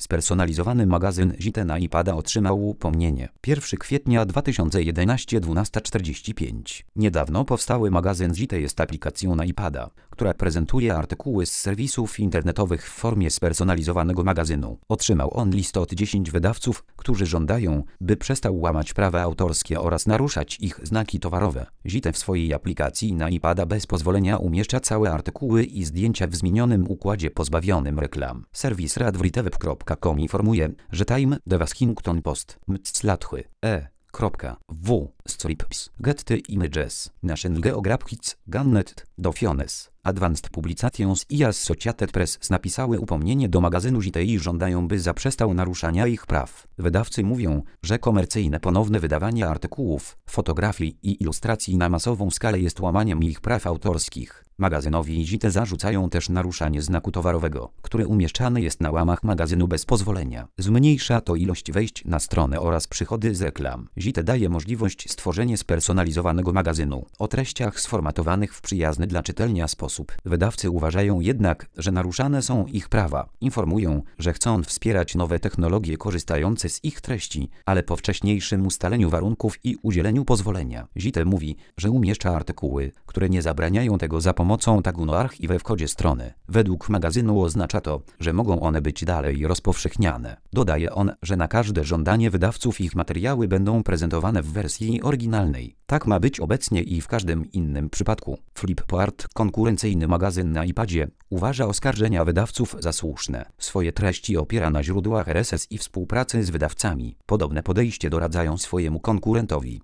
Spersonalizowany magazyn ZITE na iPada otrzymał upomnienie. 1 kwietnia 2011 12:45. Niedawno powstały magazyn ZITE jest aplikacją na iPada, która prezentuje artykuły z serwisów internetowych w formie spersonalizowanego magazynu. Otrzymał on listę od 10 wydawców, którzy żądają, by przestał łamać prawa autorskie oraz naruszać ich znaki towarowe. ZITE w swojej aplikacji na iPada bez pozwolenia umieszcza całe artykuły i zdjęcia w zmienionym układzie pozbawionym reklam. Serwis radwriteweb.com informuje, że Time, The Washington Post, Mtslatchy, W. Strips, Get the Images, National Geographic, Gannett, Dofiones, Advanced Publications i Associated Press napisały upomnienie do magazynu ZITE i żądają, by zaprzestał naruszania ich praw. Wydawcy mówią, że komercyjne ponowne wydawanie artykułów, fotografii i ilustracji na masową skalę jest łamaniem ich praw autorskich. Magazynowi ZITE zarzucają też naruszanie znaku towarowego, który umieszczany jest na łamach magazynu bez pozwolenia. Zmniejsza to ilość wejść na stronę oraz przychody z reklam. ZITE daje możliwość stworzenia spersonalizowanego magazynu o treściach sformatowanych w przyjazny dla czytelnia sposób. Wydawcy uważają jednak, że naruszane są ich prawa. Informują, że chcą wspierać nowe technologie korzystające z ich treści, ale po wcześniejszym ustaleniu warunków i udzieleniu pozwolenia. ZITE mówi, że umieszcza artykuły, które nie zabraniają tego za pomocą tagu noarchive w kodzie strony. Według magazynu oznacza to, że mogą one być dalej rozpowszechniane. Dodaje on, że na każde żądanie wydawców ich materiały będą prezentowane w wersji oryginalnej. Tak ma być obecnie i w każdym innym przypadku. Flipboard, konkurencyjny magazyn na iPadzie, uważa oskarżenia wydawców za słuszne. Swoje treści opiera na źródłach RSS i współpracy z wydawcami. Podobne podejście doradzają swojemu konkurentowi.